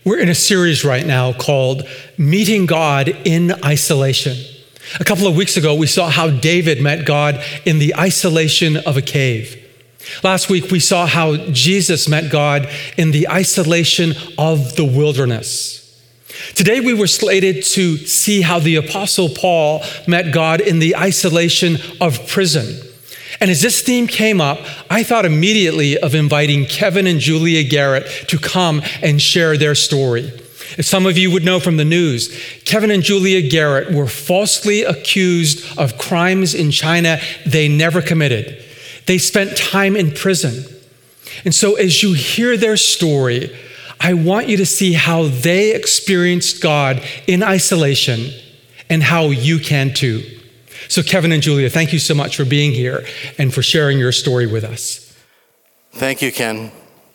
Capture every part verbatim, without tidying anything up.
We're in a series right now called Meeting God in Isolation. A couple of weeks ago, we saw how David met God in the isolation of a cave. Last week, we saw how Jesus met God in the isolation of the wilderness. Today, we were slated to see how the Apostle Paul met God in the isolation of prison. And as this theme came up, I thought immediately of inviting Kevin and Julia Garrett to come and share their story. As some of you would know from the news, Kevin and Julia Garrett were falsely accused of crimes in China they never committed. They spent time in prison. And so as you hear their story, I want you to see how they experienced God in isolation and how you can too. So Kevin and Julia, thank you so much for being here and for sharing your story with us. Thank you, Ken.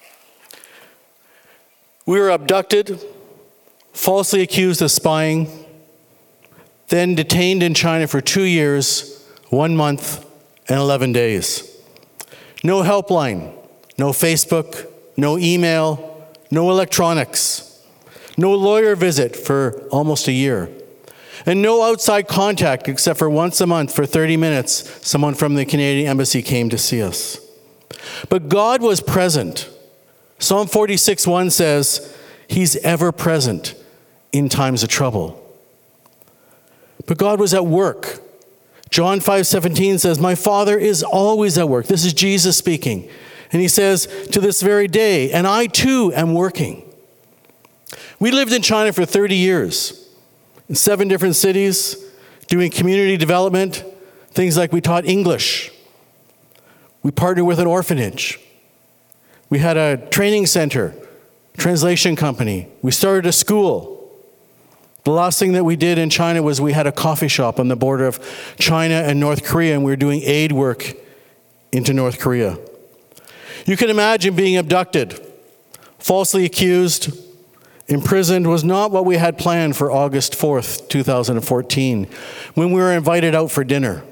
We were abducted, falsely accused of spying, then detained in China for two years, one month, and eleven days. No helpline, no Facebook, no email, no electronics, no lawyer visit for almost a year. And no outside contact except for once a month for thirty minutes, someone from the Canadian Embassy came to see us. But God was present. Psalm forty-six one says, He's ever present in times of trouble. But God was at work. John five seventeen says, my Father is always at work. This is Jesus speaking. And he says, to this very day, and I too am working. We lived in China for thirty years. In seven different cities, doing community development, things like we taught English. We partnered with an orphanage. We had a training center, translation company. We started a school. The last thing that we did in China was we had a coffee shop on the border of China and North Korea, and we were doing aid work into North Korea. You can imagine being abducted, falsely accused, imprisoned was not what we had planned for August fourth, two thousand fourteen, when we were invited out for dinner.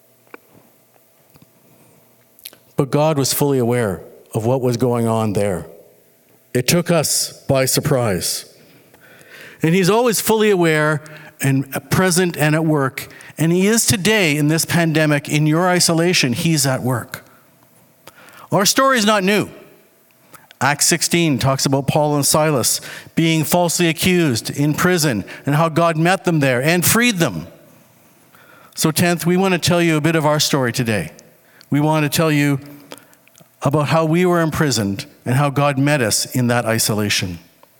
But God was fully aware of what was going on there. It took us by surprise. And He's always fully aware and present and at work. And He is today in this pandemic, in your isolation, He's at work. Our story is not new. Acts sixteen talks about Paul and Silas being falsely accused in prison and how God met them there and freed them. So tenth, we want to tell you a bit of our story today. We want to tell you about how we were imprisoned and how God met us in that isolation.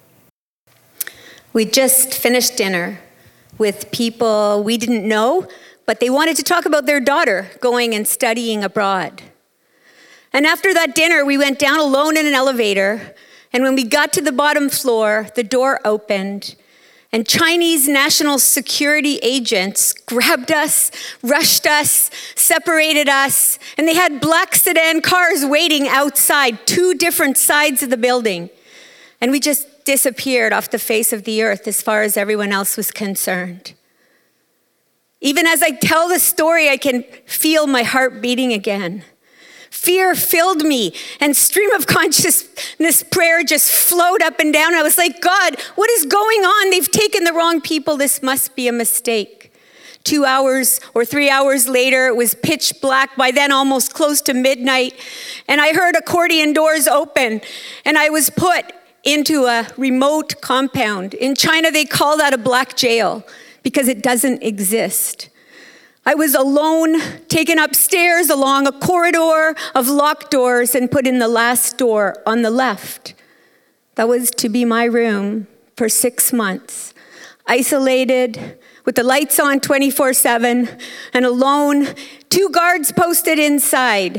We just finished dinner with people we didn't know, but they wanted to talk about their daughter going and studying abroad. And after that dinner, we went down alone in an elevator. And when we got to the bottom floor, the door opened. And Chinese national security agents grabbed us, rushed us, separated us. And they had black sedan cars waiting outside, two different sides of the building. And we just disappeared off the face of the earth as far as everyone else was concerned. Even as I tell the story, I can feel my heart beating again. Fear filled me, and stream of consciousness prayer just flowed up and down. I was like, God, what is going on? They've taken the wrong people. This must be a mistake. Two hours or three hours later, it was pitch black, by then almost close to midnight, and I heard accordion doors open, and I was put into a remote compound. In China, they call that a black jail because it doesn't exist. I was alone, taken upstairs along a corridor of locked doors and put in the last door on the left. That was to be my room for six months, isolated, with the lights on twenty-four seven, and alone, two guards posted inside.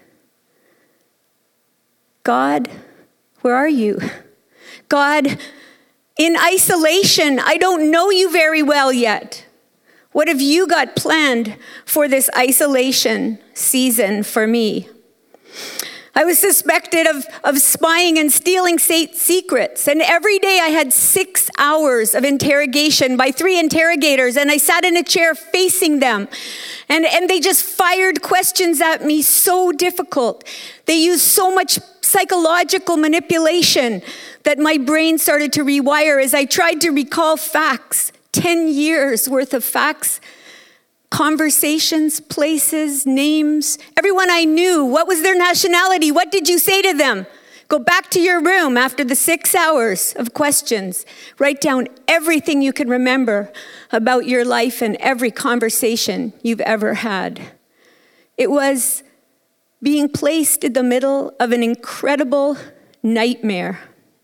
God, where are you? God, in isolation, I don't know you very well yet. What have you got planned for this isolation season for me? I was suspected of, of spying and stealing state secrets. And every day I had six hours of interrogation by three interrogators. And I sat in a chair facing them. And, and they just fired questions at me so difficult. They used so much psychological manipulation that my brain started to rewire as I tried to recall facts, ten years worth of facts, conversations, places, names, everyone I knew. What was their nationality? What did you say to them? Go back to your room after the six hours of questions. Write down everything you can remember about your life and every conversation you've ever had. It was being placed in the middle of an incredible nightmare.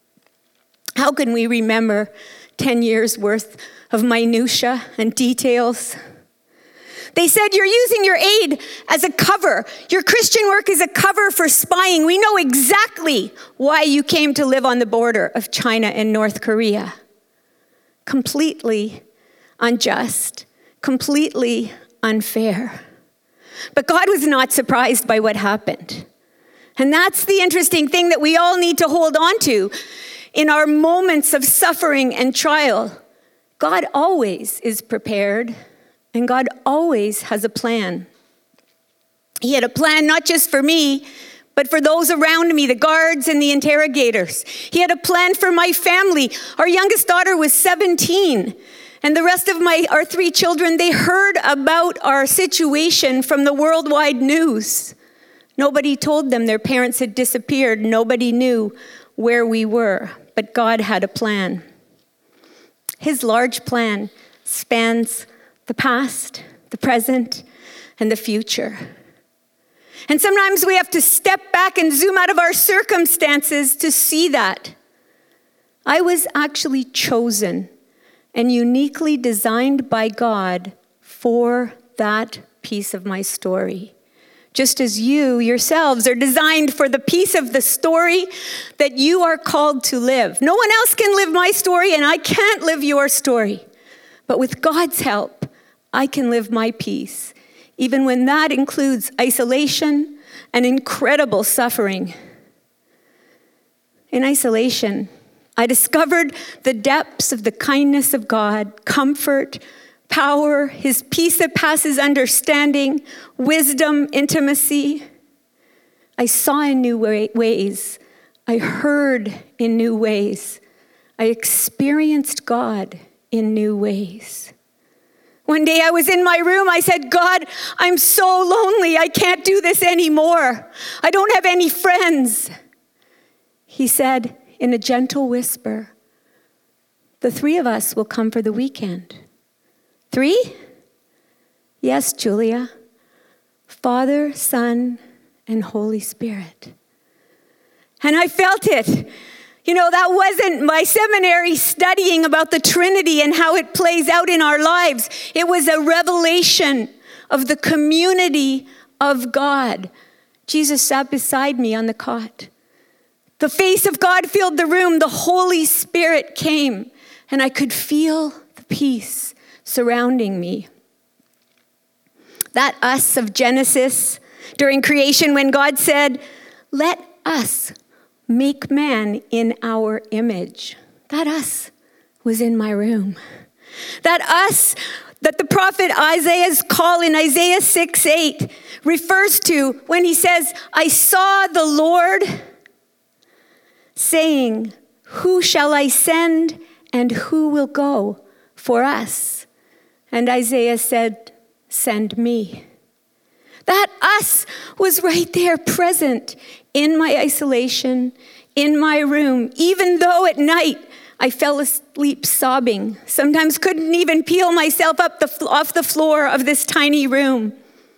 How can we remember ten years worth of minutia and details? They said, you're using your aid as a cover. Your Christian work is a cover for spying. We know exactly why you came to live on the border of China and North Korea. Completely unjust, completely unfair. But God was not surprised by what happened. And that's the interesting thing that we all need to hold on to in our moments of suffering and trial. God always is prepared. And God always has a plan. He had a plan not just for me, but for those around me, the guards and the interrogators. He had a plan for my family. Our youngest daughter was seventeen. And the rest of my our three children, they heard about our situation from the worldwide news. Nobody told them their parents had disappeared. Nobody knew where we were. But God had a plan. His large plan spans the past, the present, and the future. And sometimes we have to step back and zoom out of our circumstances to see that. I was actually chosen and uniquely designed by God for that piece of my story. Just as you yourselves are designed for the piece of the story that you are called to live. No one else can live my story, and I can't live your story. But with God's help, I can live my peace, even when that includes isolation and incredible suffering. In isolation, I discovered the depths of the kindness of God, comfort, power, his peace that passes understanding, wisdom, intimacy. I saw in new ways. I heard in new ways. I experienced God in new ways. One day I was in my room, I said, God, I'm so lonely, I can't do this anymore. I don't have any friends. He said in a gentle whisper, the three of us will come for the weekend. Three? Yes, Julia. Father, Son, and Holy Spirit. And I felt it. You know, that wasn't my seminary studying about the Trinity and how it plays out in our lives. It was a revelation of the community of God. Jesus sat beside me on the cot. The face of God filled the room. The Holy Spirit came, and I could feel the peace surrounding me. That us of Genesis during creation, when God said, let us make man in our image. That us was in my room. That us that the prophet Isaiah's call in Isaiah six eight refers to when he says, I saw the Lord saying, who shall I send and who will go for us? And Isaiah said, send me. That us was right there present in my isolation, in my room, even though at night I fell asleep sobbing. Sometimes couldn't even peel myself up the, off the floor of this tiny room.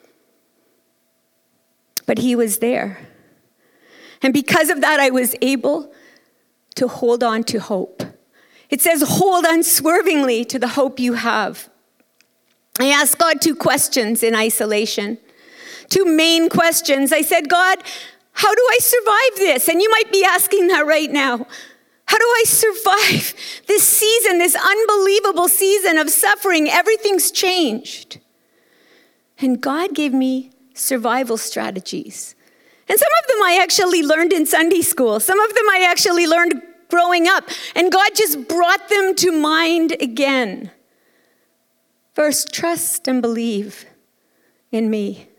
But he was there. And because of that, I was able to hold on to hope. It says, hold unswervingly to the hope you have. I asked God two questions in isolation. Two main questions. I said, God, how do I survive this? And you might be asking that right now. How do I survive this season, this unbelievable season of suffering? Everything's changed. And God gave me survival strategies. And some of them I actually learned in Sunday school. Some of them I actually learned growing up. And God just brought them to mind again. First, trust and believe in me.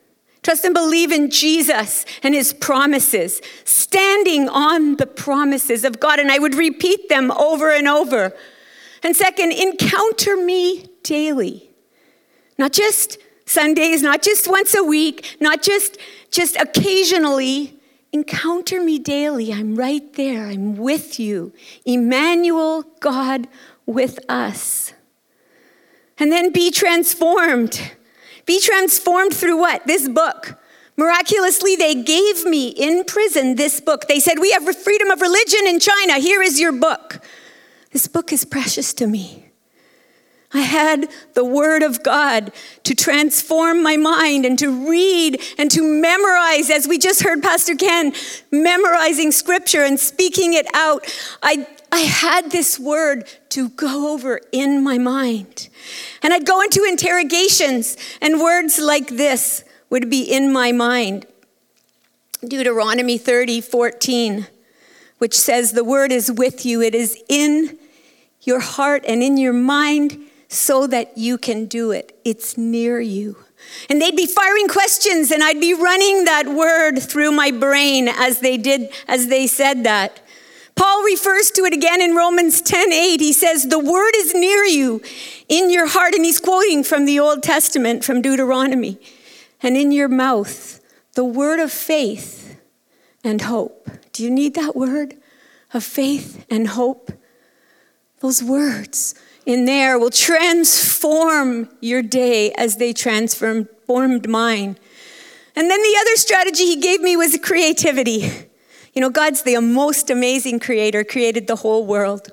Trust and believe in Jesus and his promises, standing on the promises of God. And I would repeat them over and over. And second, encounter me daily. Not just Sundays, not just once a week, not just, just occasionally. Encounter me daily. I'm right there. I'm with you. Emmanuel, God with us. And then be transformed. Be transformed through what? This book. Miraculously, they gave me in prison this book. They said, we have freedom of religion in China. Here is your book. This book is precious to me. I had the word of God to transform my mind and to read and to memorize, as we just heard Pastor Ken, memorizing scripture and speaking it out. I, I had this word to go over in my mind. And I'd go into interrogations, and words like this would be in my mind. Deuteronomy thirty fourteen, which says, the word is with you. It is in your heart and in your mind so that you can do it. It's near you. And they'd be firing questions, and I'd be running that word through my brain as they did, as they said that. Paul refers to it again in Romans ten eight. He says, the word is near you, in your heart. And he's quoting from the Old Testament, from Deuteronomy. And in your mouth, the word of faith and hope. Do you need that word of faith and hope? Those words in there will transform your day as they transformed mine. And then the other strategy he gave me was creativity. You know, God's the most amazing creator, created the whole world.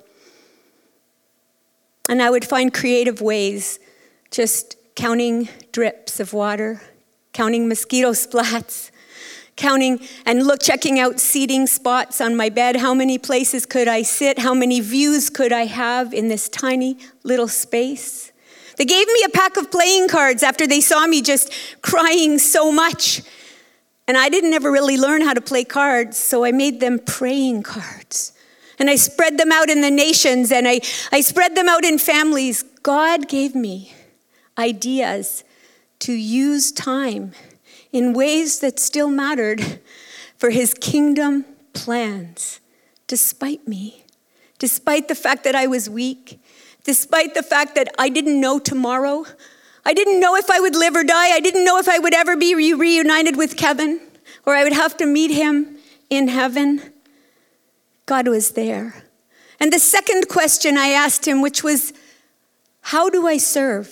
And I would find creative ways, just counting drips of water, counting mosquito splats, counting and look, checking out seating spots on my bed. How many places could I sit? How many views could I have in this tiny little space? They gave me a pack of playing cards after they saw me just crying so much. And I didn't ever really learn how to play cards, so I made them praying cards. And I spread them out in the nations, and I, I spread them out in families. God gave me ideas to use time in ways that still mattered for his kingdom plans, despite me, despite the fact that I was weak, despite the fact that I didn't know tomorrow. I didn't know if I would live or die. I didn't know if I would ever be re- reunited with Kevin, or I would have to meet him in heaven. God was there. And the second question I asked him, which was, how do I serve?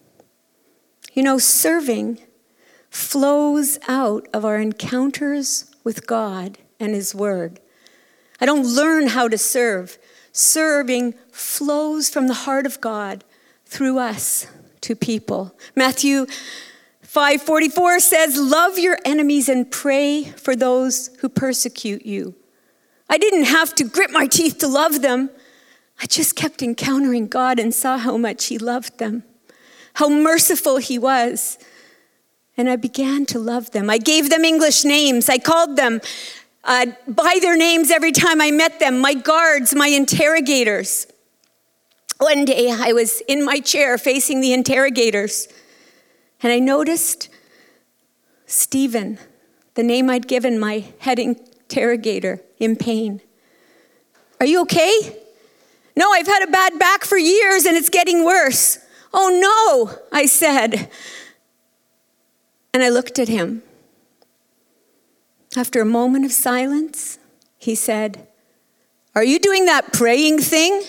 You know, serving flows out of our encounters with God and his word. I don't learn how to serve. Serving flows from the heart of God through us to people. Matthew five forty-four says, love your enemies and pray for those who persecute you. I didn't have to grit my teeth to love them. I just kept encountering God and saw how much he loved them, how merciful he was. And I began to love them. I gave them English names. I called them uh, by their names every time I met them. My guards, my interrogators. One day I was in my chair facing the interrogators, and I noticed Stephen, the name I'd given my head interrogator, in pain. Are you okay? No, I've had a bad back for years and it's getting worse. Oh no, I said. And I looked at him. After a moment of silence, he said, are you doing that praying thing?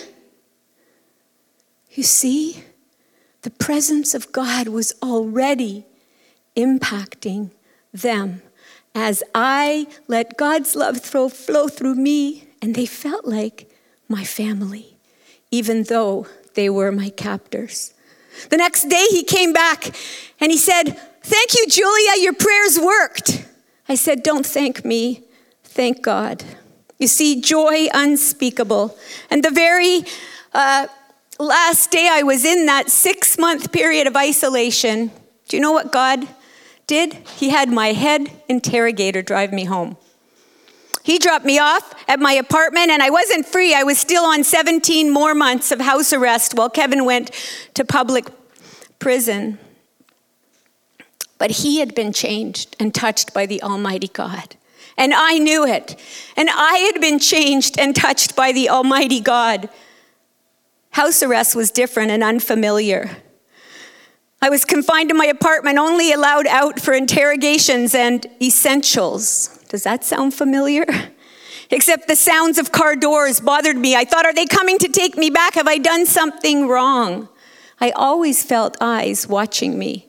You see, the presence of God was already impacting them as I let God's love flow, flow through me, and they felt like my family, even though they were my captors. The next day he came back and he said, thank you, Julia, your prayers worked. I said, don't thank me, thank God. You see, joy unspeakable. And the very uh, last day I was in that six-month period of isolation, do you know what God did? He had my head interrogator drive me home. He dropped me off at my apartment, and I wasn't free. I was still on seventeen more months of house arrest while Kevin went to public prison. but he had been changed and touched by the Almighty God. And I knew it. And I had been changed and touched by the Almighty God. House arrest was different and unfamiliar. I was confined to my apartment, only allowed out for interrogations and essentials. Does that sound familiar? Except the sounds of car doors bothered me. I thought, are they coming to take me back? Have I done something wrong? I always felt eyes watching me.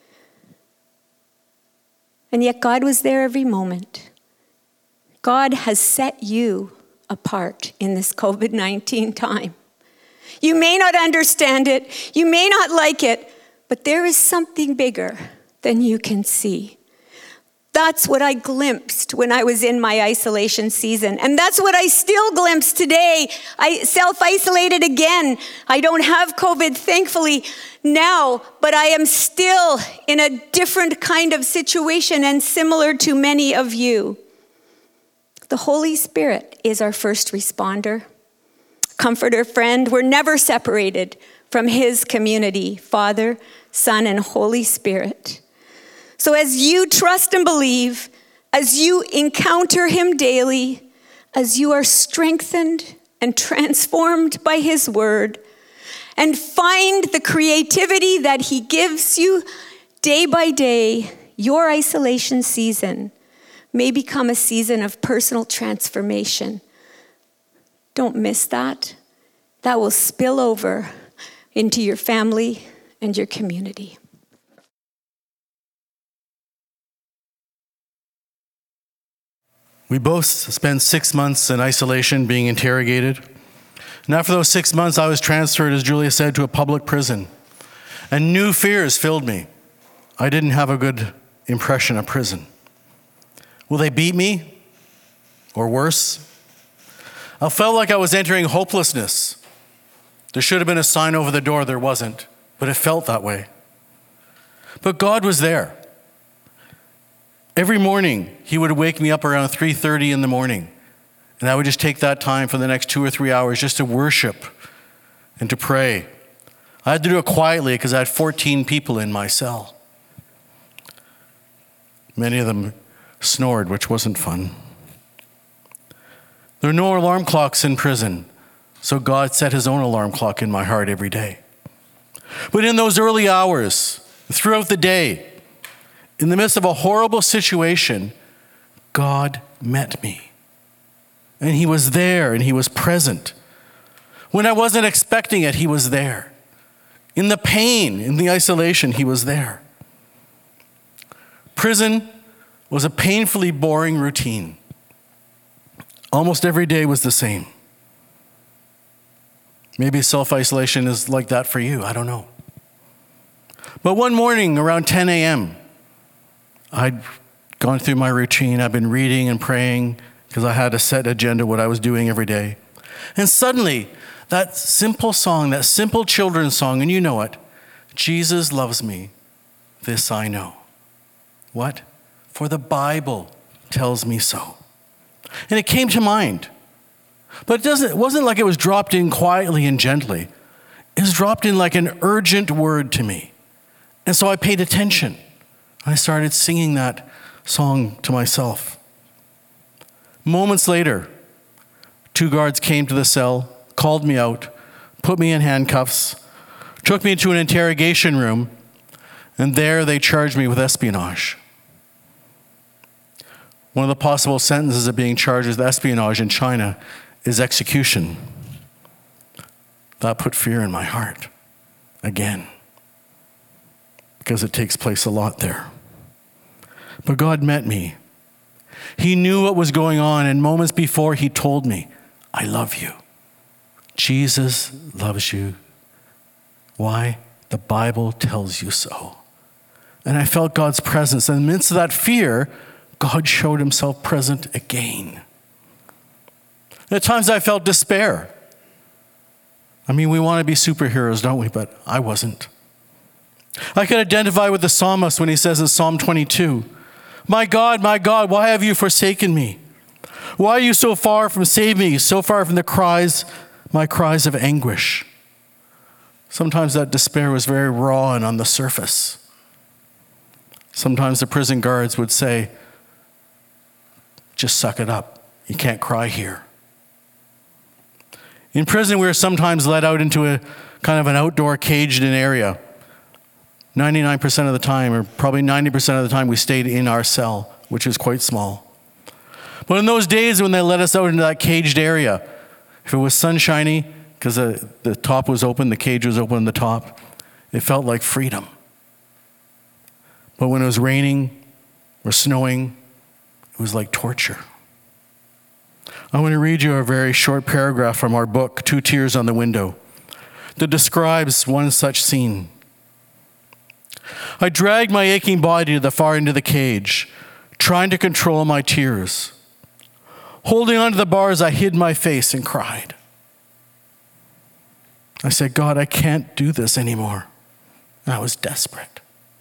And yet God was there every moment. God has set you apart in this covid nineteen time. You may not understand it, you may not like it, but there is something bigger than you can see. That's what I glimpsed when I was in my isolation season. And that's what I still glimpse today. I self-isolated again. I don't have COVID, thankfully, now, but I am still in a different kind of situation and similar to many of you. The Holy Spirit is our first responder, comforter, friend. We're never separated from his community, Father, Son, and Holy Spirit. So as you trust and believe, as you encounter him daily, as you are strengthened and transformed by his word, and find the creativity that he gives you day by day, your isolation season may become a season of personal transformation. Don't miss that. That will spill over into your family and your community. We both spent six months in isolation being interrogated. And after those six months, I was transferred, as Julia said, to a public prison. And new fears filled me. I didn't have a good impression of prison. Will they beat me? Or worse? I felt like I was entering hopelessness. There should have been a sign over the door, there wasn't, but it felt that way. But God was there. Every morning, he would wake me up around three thirty in the morning, and I would just take that time for the next two or three hours just to worship and to pray. I had to do it quietly because I had fourteen people in my cell. Many of them snored, which wasn't fun. There are no alarm clocks in prison, so God set his own alarm clock in my heart every day. But in those early hours, throughout the day, in the midst of a horrible situation, God met me. And he was there and he was present. When I wasn't expecting it, he was there. In the pain, in the isolation, he was there. Prison was a painfully boring routine. Almost every day was the same. Maybe self-isolation is like that for you, I don't know. But one morning around ten a.m., I'd gone through my routine. I've been reading and praying because I had a set agenda, what I was doing every day. And suddenly, that simple song, that simple children's song, and you know it, Jesus loves me, this I know. What? For the Bible tells me so. And it came to mind. But it, doesn't, it wasn't like it was dropped in quietly and gently. It was dropped in like an urgent word to me. And so I paid attention. I started singing that song to myself. Moments later, two guards came to the cell, called me out, put me in handcuffs, took me into an interrogation room, and there they charged me with espionage. One of the possible sentences of being charged with espionage in China is execution. That put fear in my heart again, because it takes place a lot there. But God met me. He knew what was going on, and moments before he told me, I love you. Jesus loves you. Why? The Bible tells you so. And I felt God's presence. And in the midst of that fear, God showed himself present again. And at times I felt despair. I mean, we want to be superheroes, don't we? But I wasn't. I could identify with the psalmist when he says in Psalm twenty-two, my God, my God, why have you forsaken me? Why are you so far from saving me, so far from the cries, my cries of anguish? Sometimes that despair was very raw and on the surface. Sometimes the prison guards would say, just suck it up. You can't cry here. In prison, we were sometimes let out into a kind of an outdoor caged-in area. ninety-nine percent of the time, or probably ninety percent of the time, we stayed in our cell, which is quite small. But in those days when they let us out into that caged area, if it was sunshiny, because the, the top was open, the cage was open on the top, it felt like freedom. But when it was raining or snowing, it was like torture. I want to read you a very short paragraph from our book, Two Tears on the Window, that describes one such scene. I dragged my aching body to the far end of the cage, trying to control my tears. Holding onto the bars, I hid my face and cried. I said, God, I can't do this anymore. And I was desperate.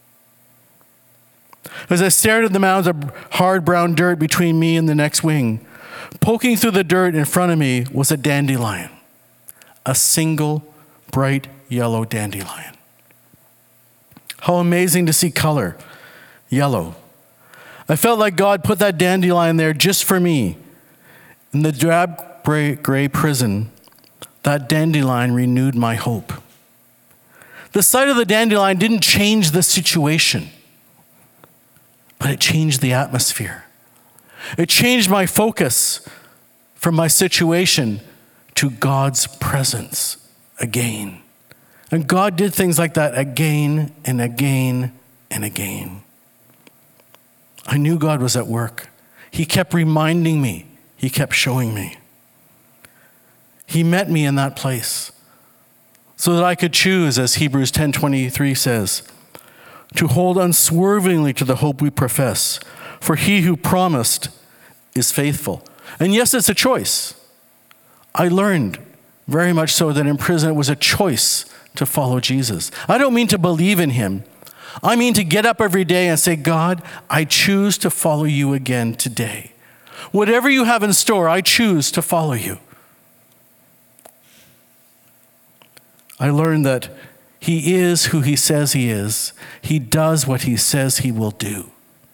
As I stared at the mounds of hard brown dirt between me and the next wing, poking through the dirt in front of me was a dandelion, a single bright yellow dandelion. How amazing to see color, yellow. I felt like God put that dandelion there just for me. In the drab gray, gray prison, that dandelion renewed my hope. The sight of the dandelion didn't change the situation, but it changed the atmosphere. It changed my focus from my situation to God's presence again. And God did things like that again and again and again. I knew God was at work. He kept reminding me. He kept showing me. He met me in that place so that I could choose, as Hebrews ten twenty-three says, to hold unswervingly to the hope we profess. For he who promised is faithful. And yes, it's a choice. I learned very much so that in prison it was a choice to follow Jesus. I don't mean to believe in him. I mean to get up every day and say, God, I choose to follow you again today. Whatever you have in store, I choose to follow you. I learned that he is who he says he is. He does what he says he will do.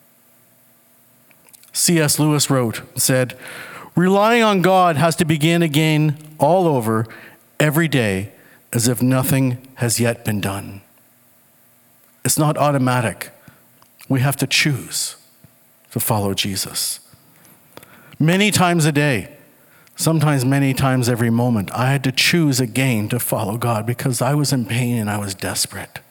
C S Lewis wrote, said, relying on God has to begin again all over every day as if nothing has yet been done. It's not automatic. We have to choose to follow Jesus. Many times a day, sometimes many times every moment, I had to choose again to follow God because I was in pain and I was desperate.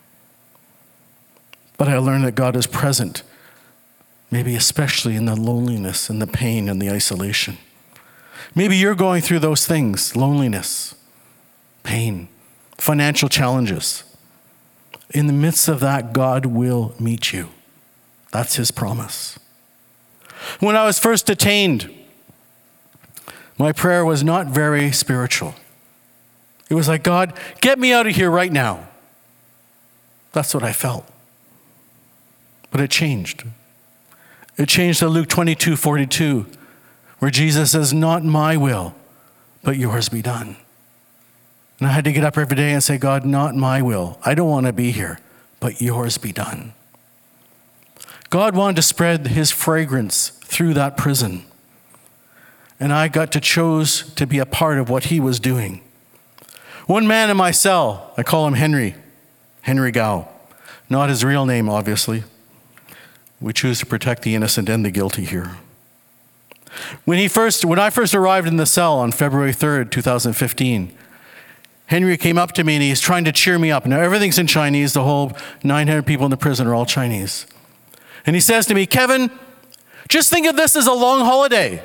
But I learned that God is present, maybe especially in the loneliness and the pain and the isolation. Maybe you're going through those things, loneliness, pain, financial challenges. In the midst of that, God will meet you. That's his promise. When I was first detained, my prayer was not very spiritual. It was like, God, get me out of here right now. That's what I felt. But it changed. It changed to Luke twenty-two forty-two, where Jesus says, not my will, but yours be done. And I had to get up every day and say, God, not my will. I don't want to be here, but yours be done. God wanted to spread his fragrance through that prison. And I got to choose to be a part of what he was doing. One man in my cell, I call him Henry, Henry Gao. Not his real name, obviously. We choose to protect the innocent and the guilty here. When he first, when I first arrived in the cell on February third, two thousand fifteen, Henry came up to me and he's trying to cheer me up. Now everything's in Chinese. The whole nine hundred people in the prison are all Chinese. And he says to me, Kevin, just think of this as a long holiday.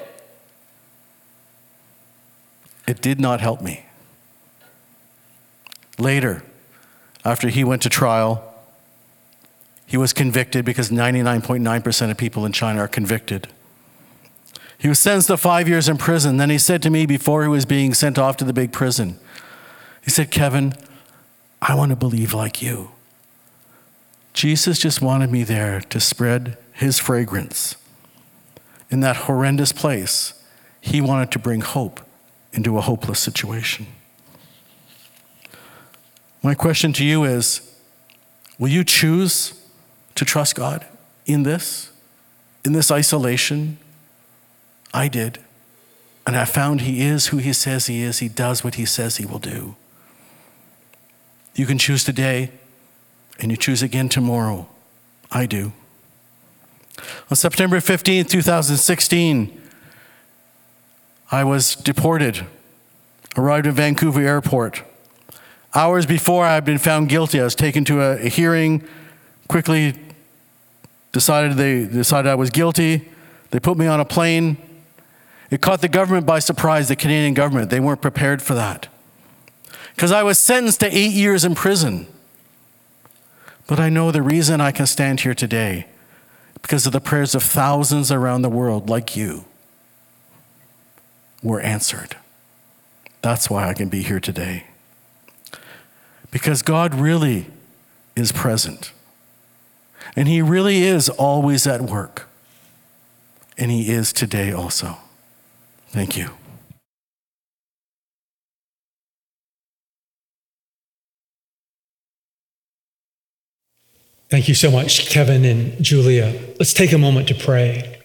It did not help me. Later, after he went to trial, he was convicted because ninety-nine point nine percent of people in China are convicted. He was sentenced to five years in prison. Then he said to me before he was being sent off to the big prison, he said, Kevin, I want to believe like you. Jesus just wanted me there to spread his fragrance. In that horrendous place, he wanted to bring hope into a hopeless situation. My question to you is, will you choose to trust God in this, in this isolation? I did. And I found he is who he says he is. He does what he says he will do. You can choose today, and you choose again tomorrow. I do. On September fifteenth, two thousand sixteen, I was deported, arrived at Vancouver Airport. Hours before I had been found guilty, I was taken to a, a hearing, quickly decided they decided I was guilty. They put me on a plane. It caught the government by surprise, the Canadian government. They weren't prepared for that. Because I was sentenced to eight years in prison. But I know the reason I can stand here today, because of the prayers of thousands around the world like you, were answered. That's why I can be here today. Because God really is present. And he really is always at work. And he is today also. Thank you. Thank you so much, Kevin and Julia. Let's take a moment to pray.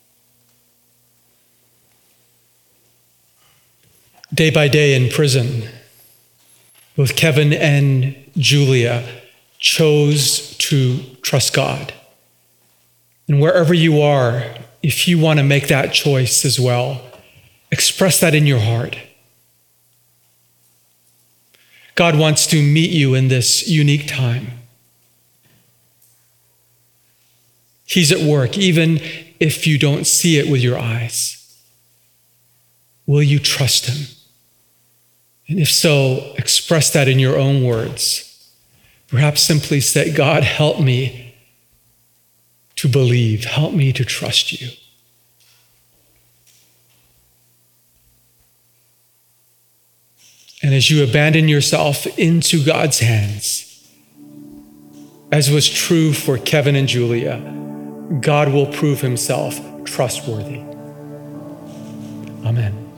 Day by day in prison, both Kevin and Julia chose to trust God. And wherever you are, if you want to make that choice as well, express that in your heart. God wants to meet you in this unique time. He's at work, even if you don't see it with your eyes. Will you trust him? And if so, express that in your own words. Perhaps simply say, God, help me to believe. Help me to trust you. And as you abandon yourself into God's hands, as was true for Kevin and Julia, God will prove himself trustworthy. Amen.